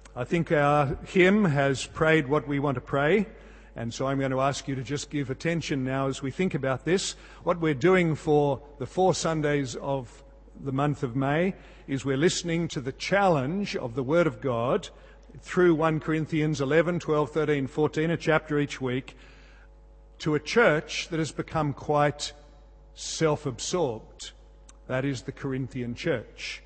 I think our hymn has prayed what we want to pray, and so I'm going to ask you to just give attention now as we think about this. What we're doing for the 4 Sundays of the month of May is we're listening to the challenge of the Word of God through 1 Corinthians 11, 12, 13, 14, a chapter each week, to a church that has become quite self-absorbed. That is the Corinthian church.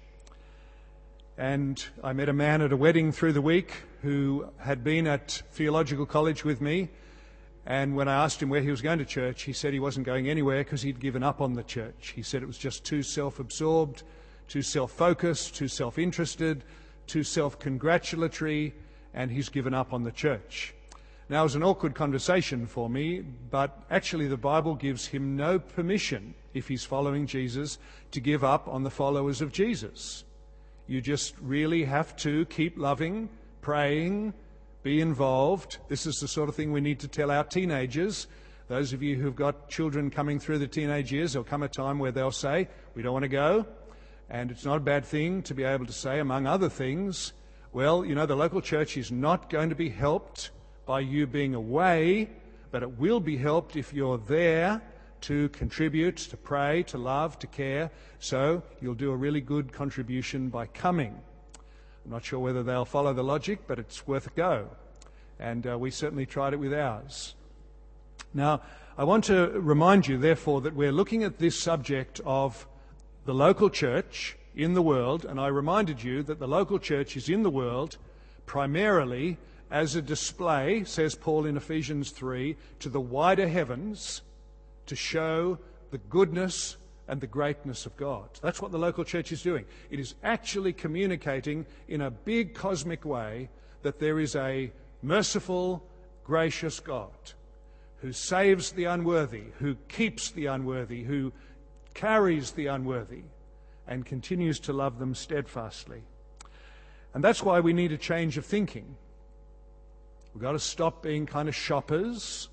And I met a man at a wedding through the week who had been at theological college with me, and when I asked him where he was going to church, he said he wasn't going anywhere because he'd given up on the church. He said it was just too self-absorbed, too self-focused, too self-interested, too self-congratulatory, and he's given up on the church. Now, it was an awkward conversation for me, but actually the Bible gives him no permission, if he's following Jesus, to give up on the followers of Jesus. You just really have to keep loving, praying, be involved. This is the sort of thing we need to tell our teenagers. Those of you who've got children coming through the teenage years, there'll come a time where they'll say, we don't want to go. And it's not a bad thing to be able to say, among other things, well, you know, the local church is not going to be helped by you being away, but it will be helped if you're there to contribute, to pray, to love, to care. So you'll do a really good contribution by coming. I'm not sure whether they'll follow the logic, but it's worth a go. And we certainly tried it with ours. Now, I want to remind you, therefore, that we're looking at this subject of the local church in the world, and I reminded you that the local church is in the world primarily as a display, says Paul in Ephesians 3, to the wider heavens to show the goodness and the greatness of God. That's what the local church is doing. It is actually communicating in a big cosmic way that there is a merciful, gracious God who saves the unworthy, who keeps the unworthy, who carries the unworthy, and continues to love them steadfastly. And that's why we need a change of thinking. We've got to stop being kind of shoppers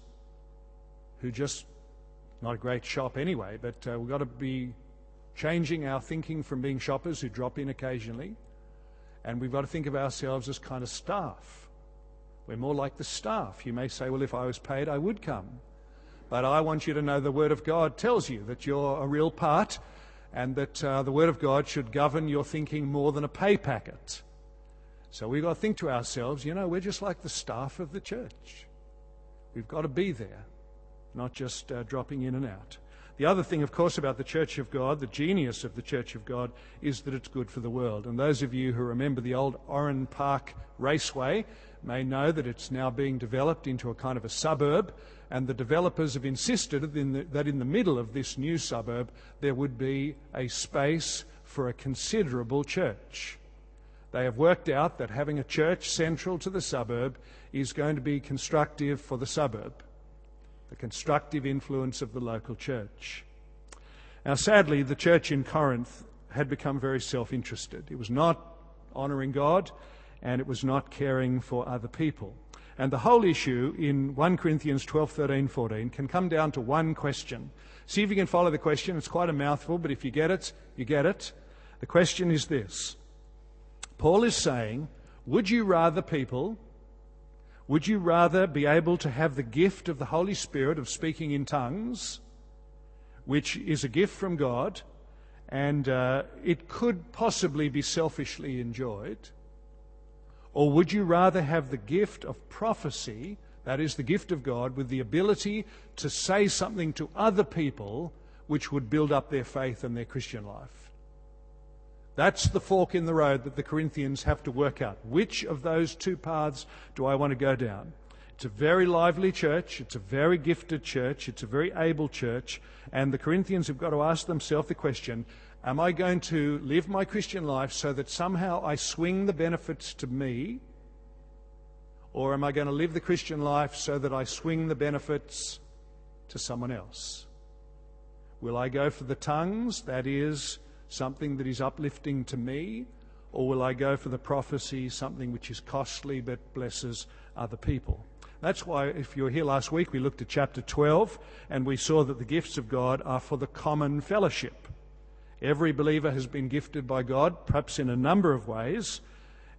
who just, not a great shop anyway, but we've got to be changing our thinking from being shoppers who drop in occasionally, and we've got to think of ourselves as kind of staff. We're more like the staff. You may say, well, if I was paid, I would come. But I want you to know the Word of God tells you that you're a real part, and that the Word of God should govern your thinking more than a pay packet. So we've got to think to ourselves, you know, we're just like the staff of the church. We've got to be there, not just dropping in and out. The other thing, of course, about the Church of God, the genius of the Church of God, is that it's good for the world. And those of you who remember the old Oran Park Raceway may know that it's now being developed into a kind of a suburb, and the developers have insisted that in the middle of this new suburb there would be a space for a considerable church. They have worked out that having a church central to the suburb is going to be constructive for the suburb, the constructive influence of the local church. Now, sadly, the church in Corinth had become very self-interested. It was not honouring God, and it was not caring for other people. And the whole issue in 1 Corinthians 12, 13, 14 can come down to one question. See if you can follow the question. It's quite a mouthful, but if you get it, you get it. The question is this. Paul is saying, would you rather be able to have the gift of the Holy Spirit of speaking in tongues, which is a gift from God, and it could possibly be selfishly enjoyed, or would you rather have the gift of prophecy, that is the gift of God, with the ability to say something to other people which would build up their faith and their Christian life? That's the fork in the road that the Corinthians have to work out. Which of those two paths do I want to go down? It's a very lively church. It's a very gifted church. It's a very able church. And the Corinthians have got to ask themselves the question, am I going to live my Christian life so that somehow I swing the benefits to me? Or am I going to live the Christian life so that I swing the benefits to someone else? Will I go for the tongues, that is, something that is uplifting to me, or will I go for the prophecy, something which is costly but blesses other people? That's why, if you were here last week, we looked at chapter 12, and we saw that the gifts of God are for the common fellowship. Every believer has been gifted by God, perhaps in a number of ways,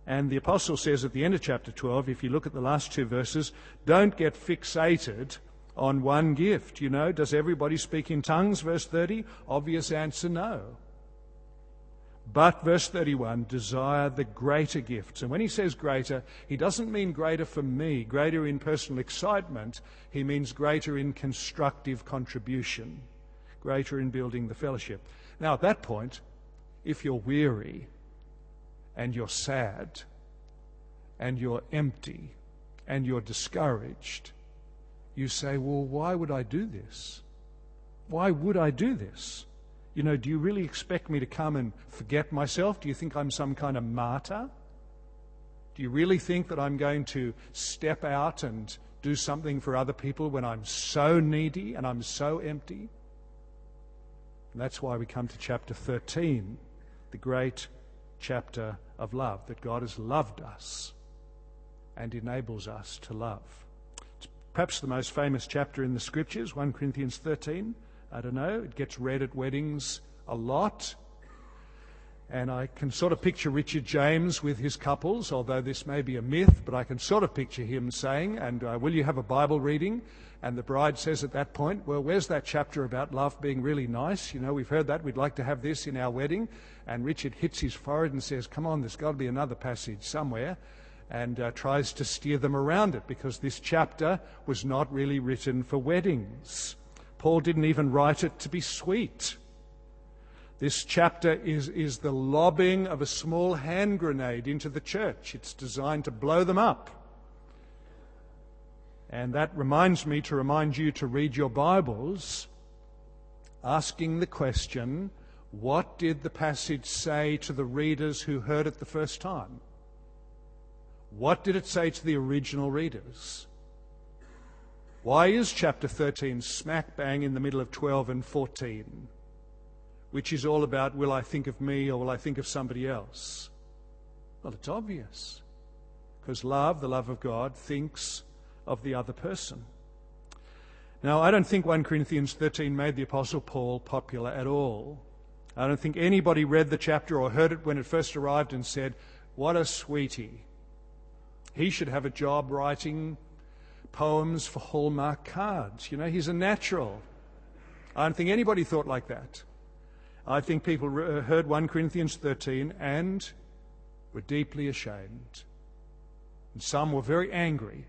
And the apostle says at the end of chapter 12, if you look at the last two verses, don't get fixated on one gift. You know, does everybody speak in tongues? Verse 30, obvious answer, no. But, verse 31, desire the greater gifts. And when he says greater, he doesn't mean greater for me, greater in personal excitement. He means greater in constructive contribution, greater in building the fellowship. Now, at that point, if you're weary and you're sad and you're empty and you're discouraged, you say, well, why would I do this? Why would I do this? You know, do you really expect me to come and forget myself? Do you think I'm some kind of martyr? Do you really think that I'm going to step out and do something for other people when I'm so needy and I'm so empty? And that's why we come to chapter 13, the great chapter of love, that God has loved us and enables us to love. It's perhaps the most famous chapter in the Scriptures, 1 Corinthians 13. I don't know, it gets read at weddings a lot. And I can sort of picture Richard James with his couples, although this may be a myth, but I can sort of picture him saying, and will you have a Bible reading? And the bride says at that point, well, where's that chapter about love being really nice? You know, we've heard that. We'd like to have this in our wedding. And Richard hits his forehead and says, come on, there's got to be another passage somewhere. And tries to steer them around it, because this chapter was not really written for weddings. Paul didn't even write it to be sweet. This chapter is the lobbing of a small hand grenade into the church. It's designed to blow them up. And that reminds me to remind you to read your Bibles, asking the question, what did the passage say to the readers who heard it the first time? What did it say to the original readers? Why is chapter 13 smack bang in the middle of 12 and 14, which is all about will I think of me or will I think of somebody else? Well, it's obvious, because love, the love of God, thinks of the other person. Now, I don't think 1 Corinthians 13 made the Apostle Paul popular at all. I don't think anybody read the chapter or heard it when it first arrived and said, what a sweetie. He should have a job writing poems for Hallmark cards. You know, he's a natural. I don't think anybody thought like that. I think people heard 1 Corinthians 13 and were deeply ashamed. And some were very angry.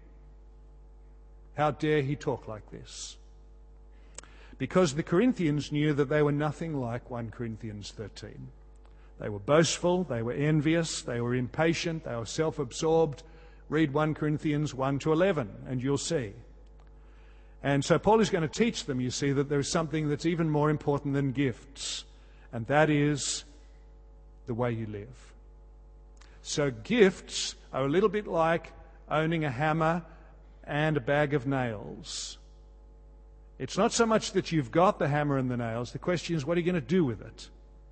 How dare he talk like this? Because the Corinthians knew that they were nothing like 1 Corinthians 13. They were boastful, they were envious, they were impatient, they were self-absorbed. Read 1 Corinthians 1 to 11 and you'll see. And so Paul is going to teach them, you see, that there is something that's even more important than gifts, and that is the way you live. So gifts are a little bit like owning a hammer and a bag of nails. It's not so much that you've got the hammer and the nails. The question is, what are you going to do with it?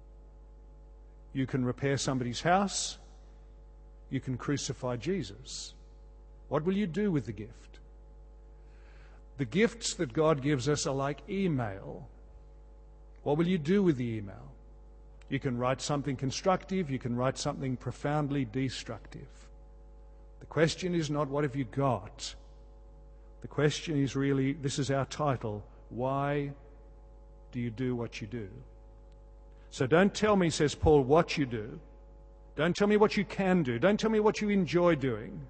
You can repair somebody's house. You can crucify Jesus. What will you do with the gift? The gifts that God gives us are like email. What will you do with the email? You can write something constructive. You can write something profoundly destructive. The question is not what have you got. The question is really, this is our title, why do you do what you do? So don't tell me, says Paul, what you do. Don't tell me what you can do. Don't tell me what you enjoy doing.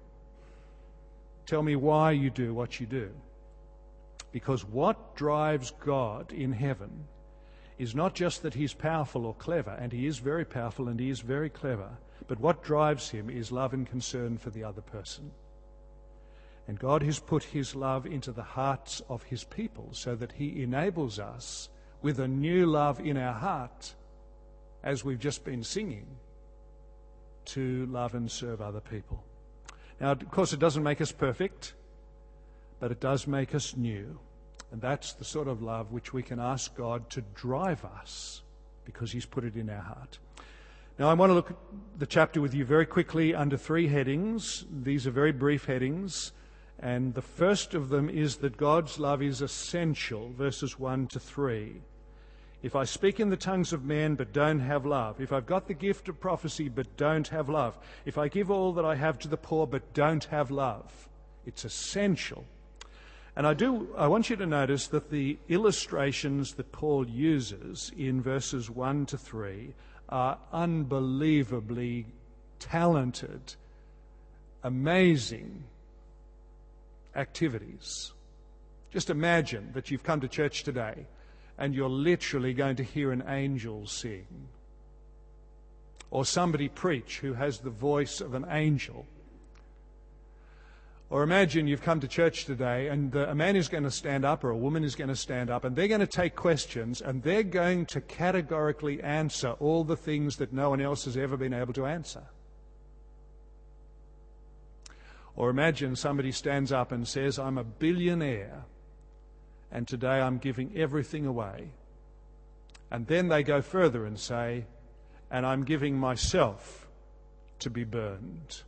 Tell me why you do what you do. Because what drives God in heaven is not just that he's powerful or clever, and he is very powerful and he is very clever, but what drives him is love and concern for the other person. And God has put his love into the hearts of his people so that he enables us with a new love in our heart, as we've just been singing, to love and serve other people. Now, of course, it doesn't make us perfect, but it does make us new. And that's the sort of love which we can ask God to drive us, because he's put it in our heart. Now, I want to look at the chapter with you very quickly under three headings. These are very brief headings. And the first of them is that God's love is essential, verses 1 to 3. If I speak in the tongues of men but don't have love, if I've got the gift of prophecy but don't have love, if I give all that I have to the poor but don't have love, it's essential. And I want you to notice that the illustrations that Paul uses in verses 1 to 3 are unbelievably talented, amazing activities. Just imagine that you've come to church today and you're literally going to hear an angel sing, or somebody preach who has the voice of an angel. Or imagine you've come to church today and a man is going to stand up or a woman is going to stand up and they're going to take questions and they're going to categorically answer all the things that no one else has ever been able to answer. Or imagine somebody stands up and says, I'm a billionaire and today I'm giving everything away. And then they go further and say, and I'm giving myself to be burned.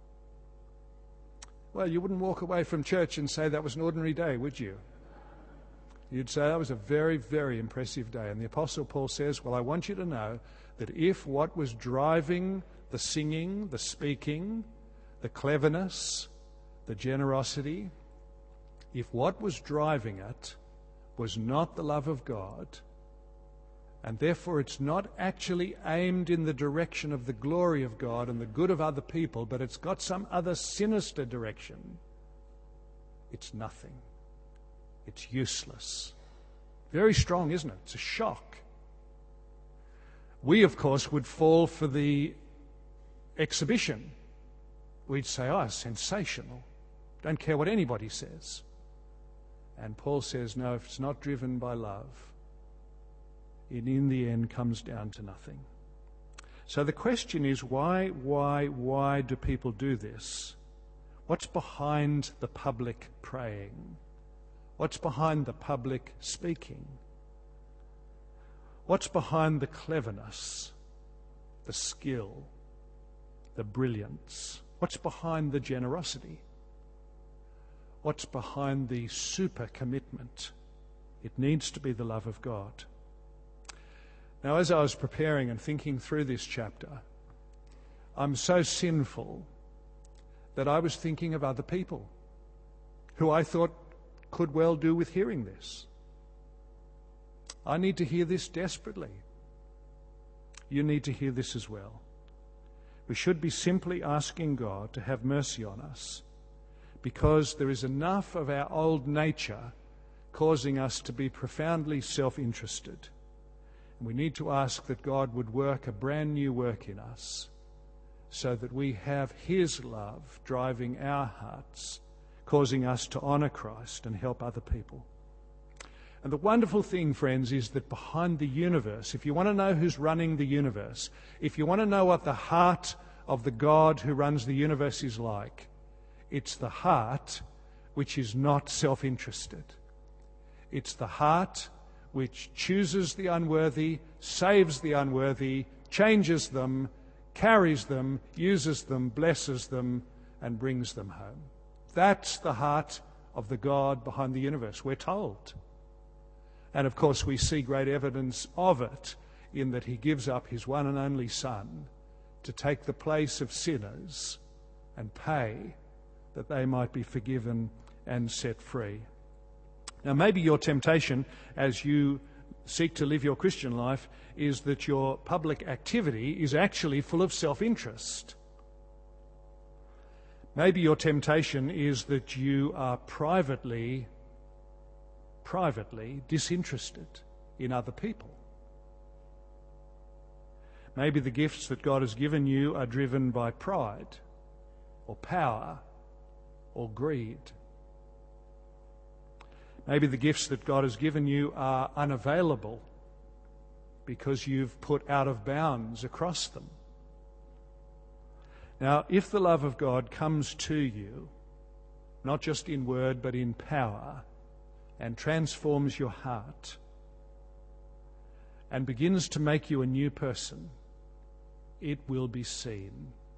Well, you wouldn't walk away from church and say that was an ordinary day, would you? You'd say that was a very, very impressive day. And the Apostle Paul says, well, I want you to know that if what was driving the singing, the speaking, the cleverness, the generosity, if what was driving it was not the love of God, and therefore it's not actually aimed in the direction of the glory of God and the good of other people, but it's got some other sinister direction, it's nothing. It's useless. Very strong, isn't it? It's a shock. We, of course, would fall for the exhibition. We'd say, oh, sensational. Don't care what anybody says. And Paul says, no, if it's not driven by love, it in the end comes down to nothing. So the question is, why do people do this? What's behind the public praying? What's behind the public speaking? What's behind the cleverness, the skill, the brilliance? What's behind the generosity? What's behind the super commitment? It needs to be the love of God. Now, as I was preparing and thinking through this chapter, I'm so sinful that I was thinking of other people who I thought could well do with hearing this. I need to hear this desperately. You need to hear this as well. We should be simply asking God to have mercy on us, because there is enough of our old nature causing us to be profoundly self-interested. And we need to ask that God would work a brand new work in us so that we have His love driving our hearts, causing us to honour Christ and help other people. And the wonderful thing, friends, is that behind the universe, if you want to know who's running the universe, if you want to know what the heart of the God who runs the universe is like, it's the heart which is not self-interested. It's the heart which chooses the unworthy, saves the unworthy, changes them, carries them, uses them, blesses them, and brings them home. That's the heart of the God behind the universe, we're told. And of course we see great evidence of it in that He gives up His one and only Son to take the place of sinners and pay that they might be forgiven and set free. Now maybe your temptation as you seek to live your Christian life is that your public activity is actually full of self-interest. Maybe your temptation is that you are privately disinterested in other people. Maybe the gifts that God has given you are driven by pride or power or greed. Maybe the gifts that God has given you are unavailable because you've put out of bounds across them. Now, if the love of God comes to you, not just in word but in power, and transforms your heart and begins to make you a new person, it will be seen.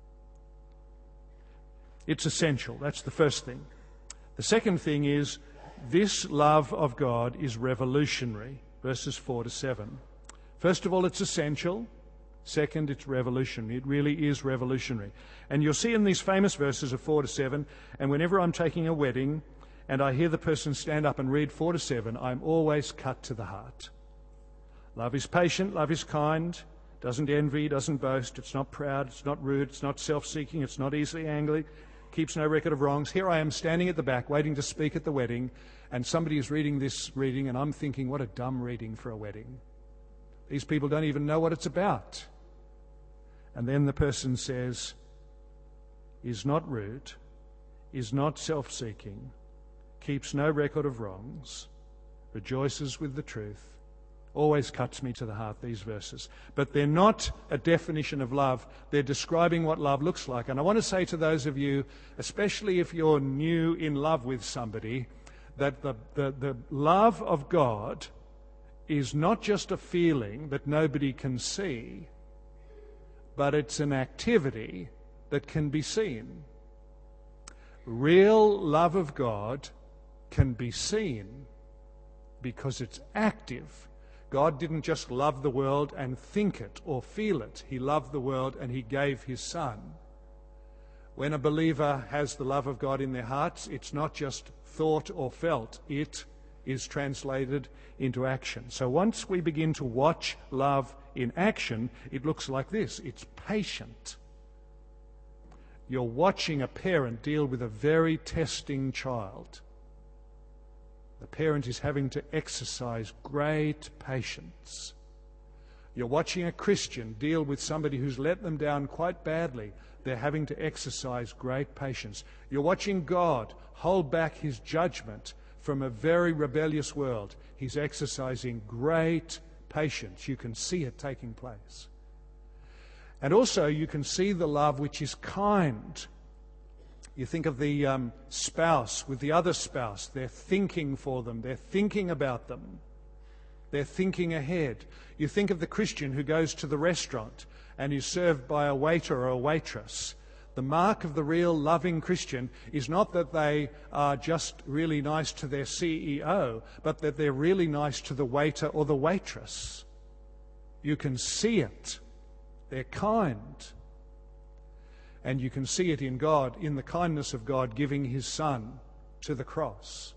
It's essential. That's the first thing. The second thing is this love of God is revolutionary. Verses 4 to 7. First of all, it's essential. Second, it's revolutionary. It really is revolutionary. And you'll see in these famous verses of 4 to 7, and whenever I'm taking a wedding and I hear the person stand up and read 4 to 7, I'm always cut to the heart. Love is patient, love is kind, doesn't envy, doesn't boast, it's not proud, it's not rude, it's not self-seeking, it's not easily angry, keeps no record of wrongs. Here I am standing at the back waiting to speak at the wedding, and somebody is reading this reading, and I'm thinking, what a dumb reading for a wedding. These people don't even know what it's about. And then the person says, is not rude, is not self-seeking, keeps no record of wrongs, rejoices with the truth. Always cuts me to the heart, these verses. But they're not a definition of love. They're describing what love looks like. And I want to say to those of you, especially if you're new in love with somebody, that the love of God is not just a feeling that nobody can see, but it's an activity that can be seen. Real love of God can be seen because it's active. God didn't just love the world and think it or feel it. He loved the world and he gave his Son. When a believer has the love of God in their hearts, it's not just thought or felt. It is translated into action. So once we begin to watch love in action, it looks like this. It's patient. You're watching a parent deal with a very testing child. The parent is having to exercise great patience. You're watching a Christian deal with somebody who's let them down quite badly. They're having to exercise great patience. You're watching God hold back his judgment from a very rebellious world. He's exercising great patience. You can see it taking place. And also you can see the love which is kind. You think of the spouse with the other spouse. They're thinking for them. They're thinking about them. They're thinking ahead. You think of the Christian who goes to the restaurant and is served by a waiter or a waitress. The mark of the real loving Christian is not that they are just really nice to their CEO, but that they're really nice to the waiter or the waitress. You can see it. They're kind. And you can see it in God, in the kindness of God giving his Son to the cross.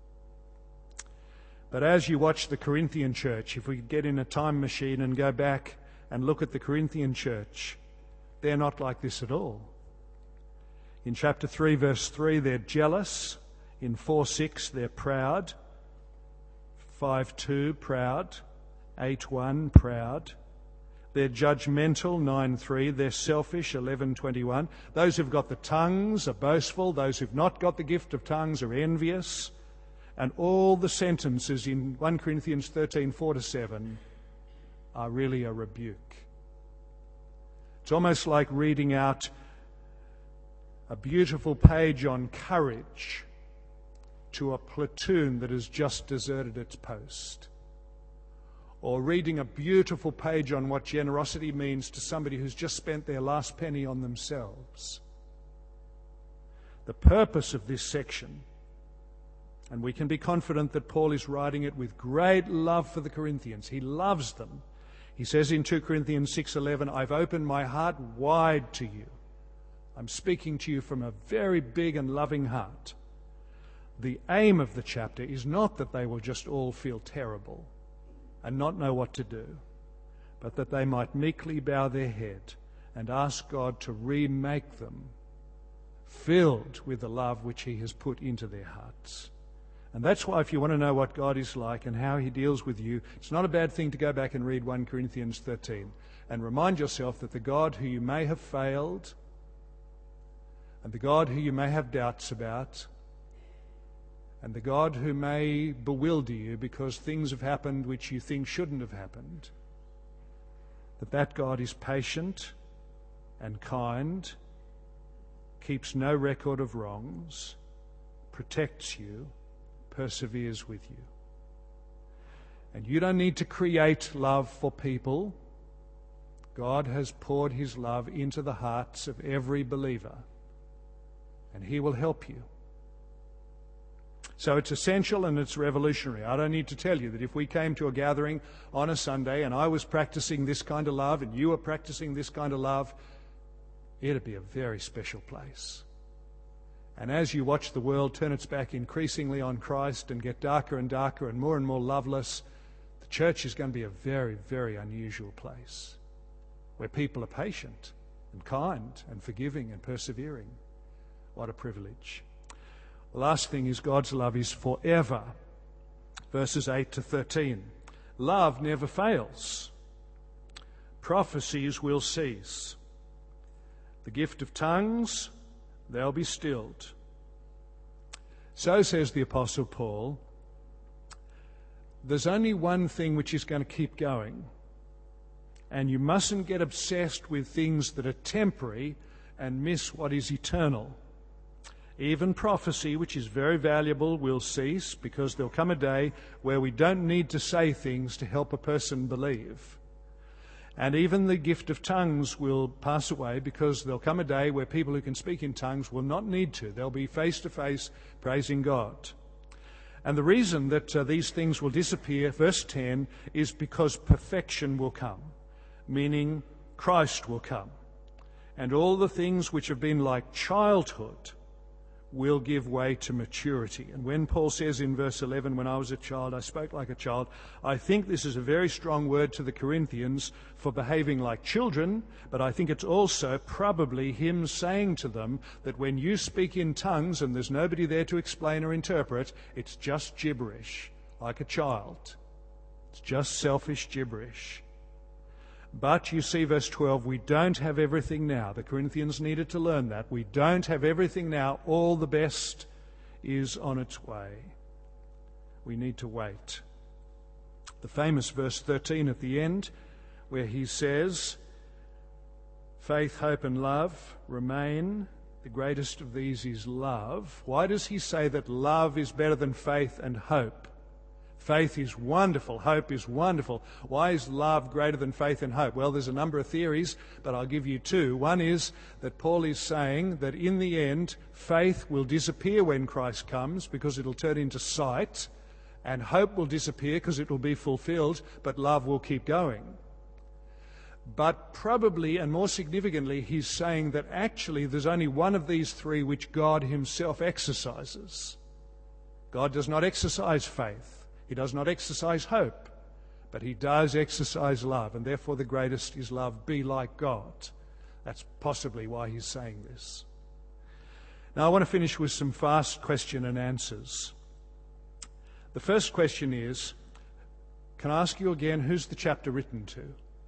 But as you watch the Corinthian church, if we could get in a time machine and go back and look at the Corinthian church, they're not like this at all. In chapter 3, verse 3, they're jealous. In 4:6, they're proud. 5:2, proud. 8:1, proud. They're judgmental, 9:3. They're selfish, 11:21. Those who've got the tongues are boastful. Those who've not got the gift of tongues are envious. And all the sentences in 1 Corinthians 13, 4-7 are really a rebuke. It's almost like reading out a beautiful page on courage to a platoon that has just deserted its post. Or reading a beautiful page on what generosity means to somebody who's just spent their last penny on themselves. The purpose of this section, and we can be confident that Paul is writing it with great love for the Corinthians. He loves them. He says in 2 Corinthians 6:11, I've opened my heart wide to you. I'm speaking to you from a very big and loving heart. The aim of the chapter is not that they will just all feel terrible and not know what to do, but that they might meekly bow their head and ask God to remake them filled with the love which he has put into their hearts. And that's why if you want to know what God is like and how he deals with you, it's not a bad thing to go back and read 1 Corinthians 13 and remind yourself that the God who you may have failed and the God who you may have doubts about and the God who may bewilder you because things have happened which you think shouldn't have happened, that God is patient and kind, keeps no record of wrongs, protects you, perseveres with you. And you don't need to create love for people. God has poured his love into the hearts of every believer, and he will help you. So it's essential and it's revolutionary. I don't need to tell you that if we came to a gathering on a Sunday and I was practicing this kind of love and you were practicing this kind of love, it'd be a very special place. And as you watch the world turn its back increasingly on Christ and get darker and darker and more loveless, the church is going to be a very, very unusual place where people are patient and kind and forgiving and persevering. What a privilege. The last thing is God's love is forever. Verses 8 to 13. Love never fails. Prophecies will cease. The gift of tongues, they'll be stilled. So says the Apostle Paul, there's only one thing which is going to keep going. And you mustn't get obsessed with things that are temporary and miss what is eternal. Even prophecy, which is very valuable, will cease because there'll come a day where we don't need to say things to help a person believe. And even the gift of tongues will pass away because there'll come a day where people who can speak in tongues will not need to. They'll be face to face praising God. And the reason that these things will disappear, verse 10, is because perfection will come, meaning Christ will come. And all the things which have been like childhood will give way to maturity. And when Paul says in verse 11, when I was a child, I spoke like a child, I think this is a very strong word to the Corinthians for behaving like children, but I think it's also probably him saying to them that when you speak in tongues and there's nobody there to explain or interpret, it's just gibberish, like a child. It's just selfish gibberish. But you see, verse 12, we don't have everything now. The Corinthians needed to learn that. We don't have everything now. All the best is on its way. We need to wait. The famous verse 13 at the end, where he says, faith, hope, and love remain. The greatest of these is love. Why does he say that love is better than faith and hope? Faith is wonderful. Hope is wonderful. Why is love greater than faith and hope? Well, there's a number of theories, but I'll give you two. One is that Paul is saying that in the end, faith will disappear when Christ comes because it'll turn into sight, and hope will disappear because it will be fulfilled, but love will keep going. But probably, and more significantly, he's saying that actually there's only one of these three which God himself exercises. God does not exercise faith. He does not exercise hope, but he does exercise love, and therefore the greatest is love. Be like God. That's possibly why he's saying this. Now I want to finish with some fast question and answers. The first question is, can I ask you again, who's the chapter written to?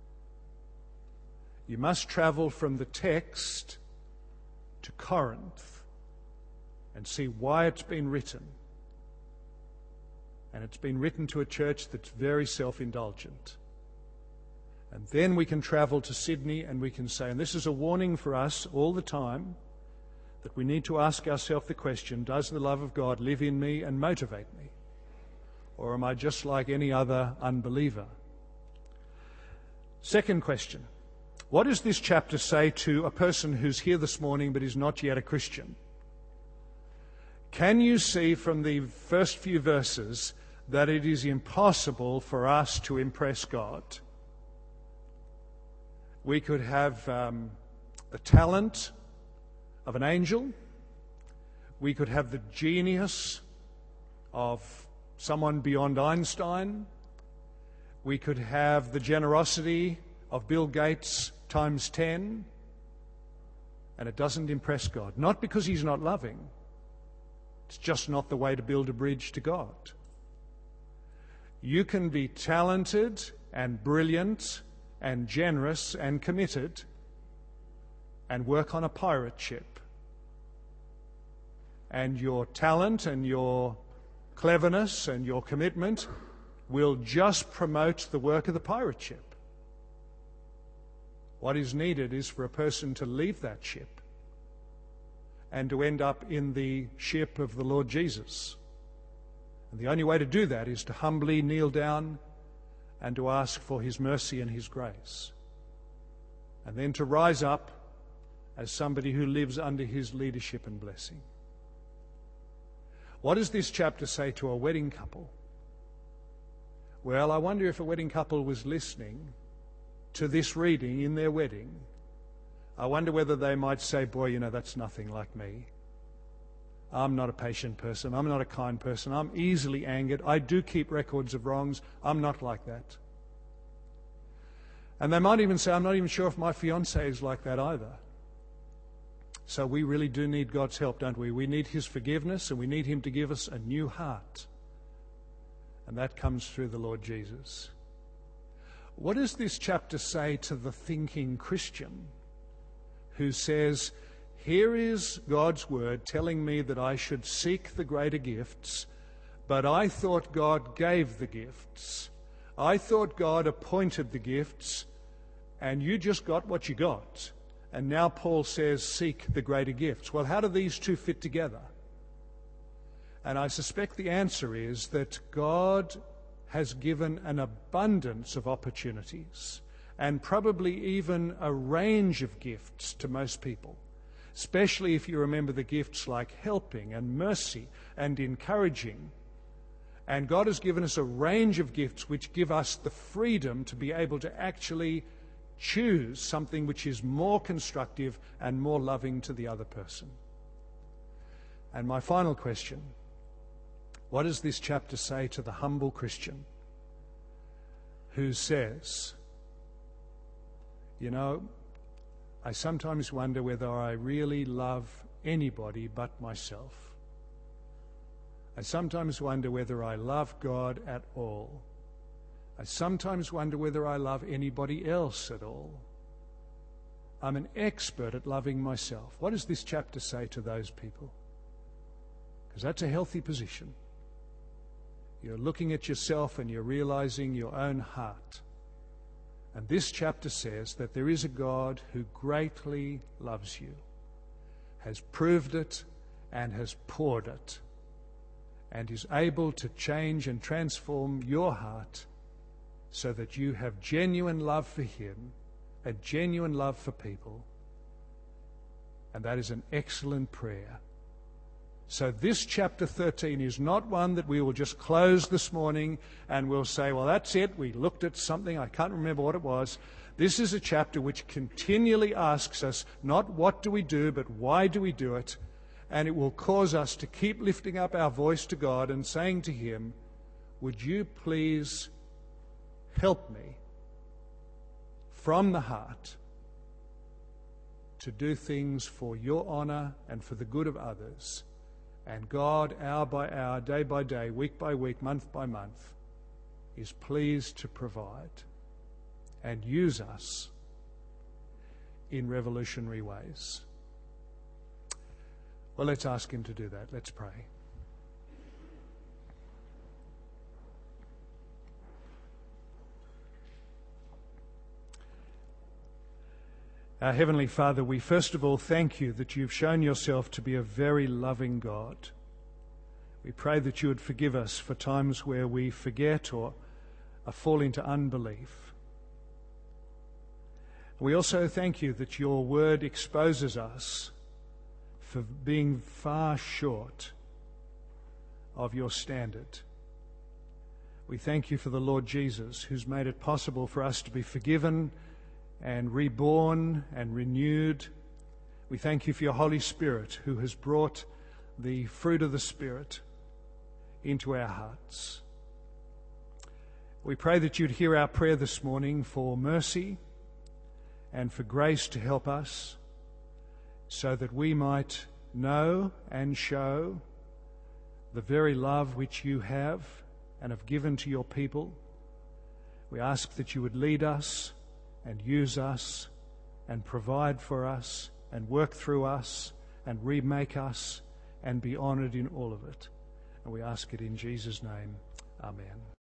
You must travel from the text to Corinth and see why it's been written. And it's been written to a church that's very self-indulgent. And then we can travel to Sydney and we can say, and this is a warning for us all the time, that we need to ask ourselves the question, does the love of God live in me and motivate me? Or am I just like any other unbeliever? Second question, what does this chapter say to a person who's here this morning but is not yet a Christian? Can you see from the first few verses that it is impossible for us to impress God? We could have the talent of an angel. We could have the genius of someone beyond Einstein. We could have the generosity of Bill Gates times 10. And it doesn't impress God. Not because he's not loving. It's just not the way to build a bridge to God. You can be talented and brilliant and generous and committed and work on a pirate ship. And your talent and your cleverness and your commitment will just promote the work of the pirate ship. What is needed is for a person to leave that ship and to end up in the ship of the Lord Jesus. And the only way to do that is to humbly kneel down and to ask for his mercy and his grace. And then to rise up as somebody who lives under his leadership and blessing. What does this chapter say to a wedding couple? Well, I wonder if a wedding couple was listening to this reading in their wedding. I wonder whether they might say, boy, that's nothing like me. I'm not a patient person. I'm not a kind person. I'm easily angered. I do keep records of wrongs. I'm not like that. And they might even say, I'm not even sure if my fiancé is like that either. So we really do need God's help, don't we? We need his forgiveness, and we need him to give us a new heart. And that comes through the Lord Jesus. What does this chapter say to the thinking Christian who says, here is God's word telling me that I should seek the greater gifts, but I thought God gave the gifts. I thought God appointed the gifts, and you just got what you got. And now Paul says, seek the greater gifts. Well, how do these two fit together? And I suspect the answer is that God has given an abundance of opportunities, and probably even a range of gifts to most people, especially if you remember the gifts like helping and mercy and encouraging. And God has given us a range of gifts which give us the freedom to be able to actually choose something which is more constructive and more loving to the other person. And my final question, what does this chapter say to the humble Christian who says, I sometimes wonder whether I really love anybody but myself. I sometimes wonder whether I love God at all. I sometimes wonder whether I love anybody else at all. I'm an expert at loving myself. What does this chapter say to those people? Because that's a healthy position. You're looking at yourself and you're realizing your own heart. And this chapter says that there is a God who greatly loves you, has proved it and has poured it, and is able to change and transform your heart so that you have genuine love for him, a genuine love for people. And that is an excellent prayer. So this chapter 13 is not one that we will just close this morning and we'll say, well, that's it. We looked at something. I can't remember what it was. This is a chapter which continually asks us not what do we do, but why do we do it? And it will cause us to keep lifting up our voice to God and saying to him, would you please help me from the heart to do things for your honor and for the good of others. And God, hour by hour, day by day, week by week, month by month, is pleased to provide and use us in revolutionary ways. Well, let's ask him to do that. Let's pray. Our Heavenly Father, we first of all thank you that you've shown yourself to be a very loving God. We pray that you would forgive us for times where we forget or fall into unbelief. We also thank you that your word exposes us for being far short of your standard. We thank you for the Lord Jesus, who's made it possible for us to be forgiven and reborn and renewed. We thank you for your Holy Spirit, who has brought the fruit of the Spirit into our hearts. We pray that you'd hear our prayer this morning for mercy and for grace to help us so that we might know and show the very love which you have and have given to your people. We ask that you would lead us and use us and provide for us and work through us and remake us and be honored in all of it. And we ask it in Jesus' name. Amen.